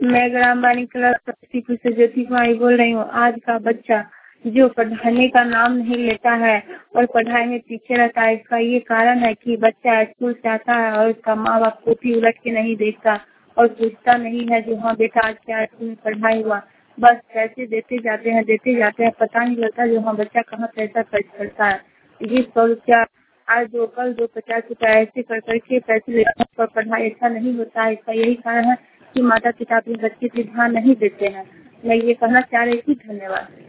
मैं ग्रामवाणी क्लब समस्तीपुर से ज्योति कुमारी बोल रही हूँ। आज का बच्चा जो पढ़ने का नाम नहीं लेता है और पढ़ाई में पीछे रहता है, इसका ये कारण है कि बच्चा स्कूल से आता है और उसका माँ बाप कॉपी उलट के नहीं देखता और पूछता नहीं है जो हाँ बेटा आज क्या स्कूल में पढ़ाई हुआ। बस पैसे देते जाते हैं, पता नहीं लगता जो हाँ बच्चा कहाँ पैसा खर्च करता है। ये 100 रुपया आज दो कल दो, 50 रुपया ऐसे कर करके पैसे लेने पर पढ़ाई अच्छा नहीं होता है। इसका यही कारण है कि माता पिता अपने बच्चे पे ध्यान नहीं देते हैं। मैं ये कहना चाह रही थी। धन्यवाद।